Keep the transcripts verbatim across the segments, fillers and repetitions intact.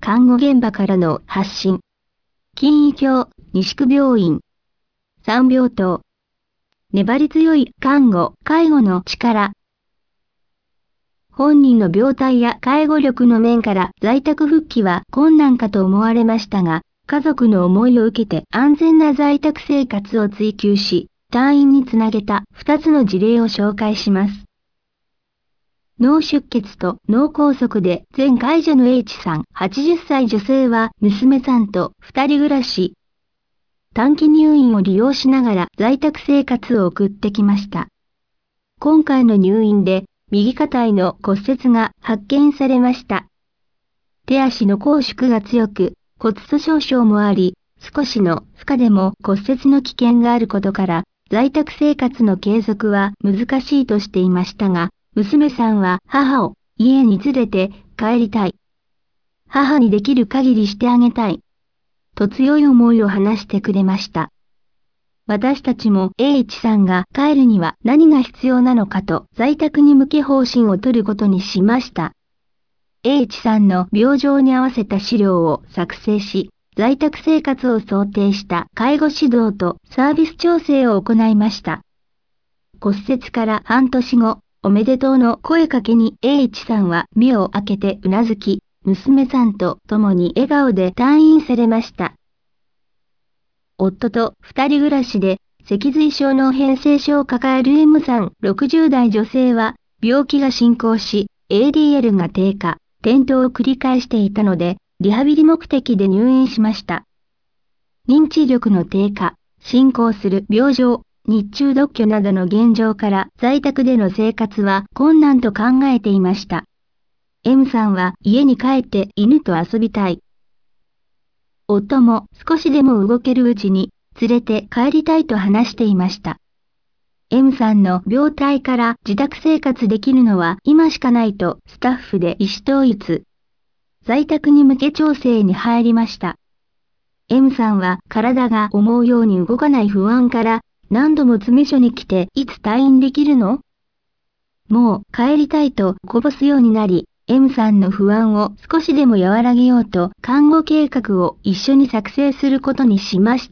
看護現場からの発信。金医協西区病院。三病棟。粘り強い看護・介護の力。本人の病態や介護力の面から在宅復帰は困難かと思われましたが、家族の思いを受けて安全な在宅生活を追求し、退院につなげたふたつの事例を紹介します。脳出血と脳梗塞で全介助の H さん、はちじゅっさい女性は娘さんとふたり暮らし。短期入院を利用しながら在宅生活を送ってきました。今回の入院で右肩への骨折が発見されました。手足の拘縮が強く、骨粗鬆症もあり、少しの負荷でも骨折の危険があることから、在宅生活の継続は難しいとしていましたが、娘さんは母を家に連れて帰りたい。母にできる限りしてあげたい。と強い思いを話してくれました。私たちも H さんが帰るには何が必要なのかと在宅に向け方針を取ることにしました。H さんの病状に合わせた資料を作成し、在宅生活を想定した介護指導とサービス調整を行いました。骨折から半年後、おめでとうの声かけに H さんは目を開けてうなずき、娘さんと共に笑顔で退院されました。夫と二人暮らしで脊髄症の変性症を抱える M さんろくじゅうだい女性は病気が進行し エーディーエル が低下、転倒を繰り返していたのでリハビリ目的で入院しました。認知力の低下、進行する病状、日中独居などの現状から在宅での生活は困難と考えていました。M さんは家に帰って犬と遊びたい。夫も少しでも動けるうちに連れて帰りたいと話していました。M さんの病態から自宅生活できるのは今しかないとスタッフで意思統一。在宅に向け調整に入りました。M さんは体が思うように動かない不安から何度も詰め所に来ていつ退院できるの？もう帰りたいとこぼすようになり、M さんの不安を少しでも和らげようと看護計画を一緒に作成することにしました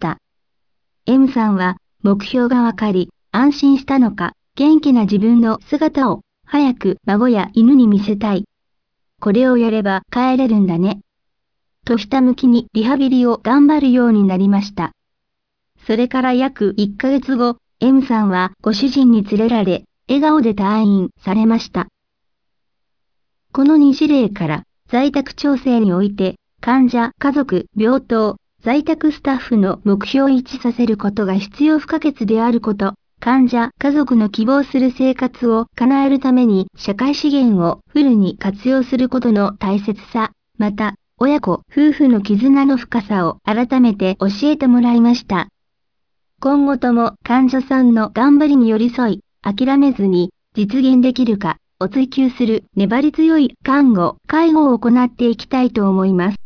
。M さんは目標がわかり安心したのか元気な自分の姿を早く孫や犬に見せたい。これをやれば帰れるんだね。とひたむきにリハビリを頑張るようになりました。それから約いっかげつご、M さんはご主人に連れられ笑顔で退院されました。このに事例から在宅調整において患者、家族、病棟、在宅スタッフの目標を一致させることが必要不可欠であること、患者、家族の希望する生活を叶えるために社会資源をフルに活用することの大切さ、また親子、夫婦の絆の深さを改めて教えてもらいました。今後とも患者さんの頑張りに寄り添い、諦めずに実現できるかを追求する粘り強い看護・介護を行っていきたいと思います。